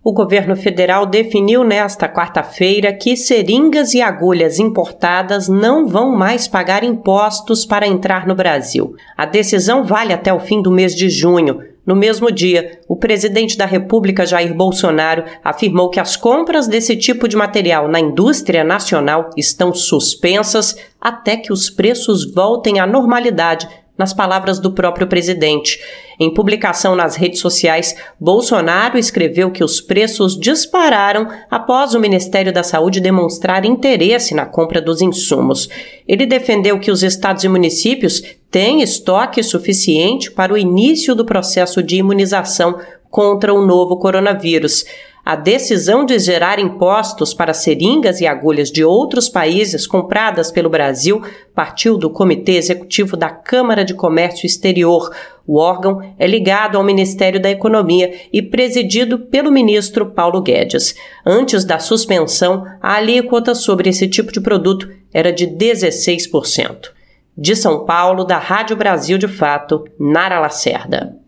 O governo federal definiu nesta quarta-feira que seringas e agulhas importadas não vão mais pagar impostos para entrar no Brasil. A decisão vale até o fim do mês de junho. No mesmo dia, o presidente da República, Jair Bolsonaro, afirmou que as compras desse tipo de material na indústria nacional estão suspensas até que os preços voltem à normalidade, nas palavras do próprio presidente. Em publicação nas redes sociais, Bolsonaro escreveu que os preços dispararam após o Ministério da Saúde demonstrar interesse na compra dos insumos. Ele defendeu que os estados e municípios têm estoque suficiente para o início do processo de imunização contra o novo coronavírus. A decisão de gerar impostos para seringas e agulhas de outros países compradas pelo Brasil partiu do Comitê Executivo da Câmara de Comércio Exterior. O órgão é ligado ao Ministério da Economia e presidido pelo ministro Paulo Guedes. Antes da suspensão, a alíquota sobre esse tipo de produto era de 16%. De São Paulo, da Rádio Brasil de Fato, Nara Lacerda.